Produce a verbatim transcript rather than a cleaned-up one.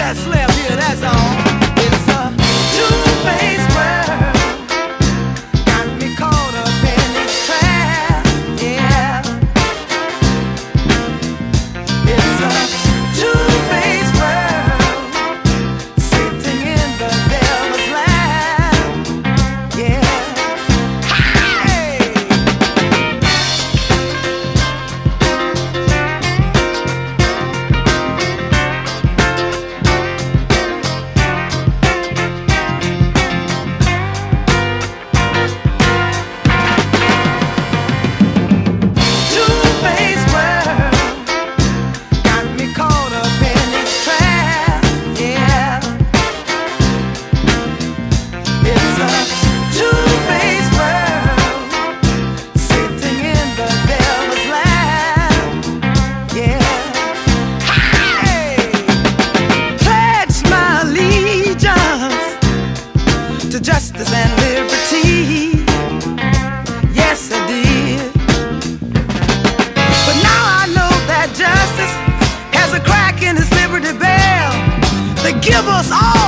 just left here, that's all. It's a two-faced world, got me caught up in this trap, yeah. It's a two-faced world, sitting in the devil's lap, yeah. Justice and liberty, yes I did. But now I know that justice has a crack in its liberty bell. They give us all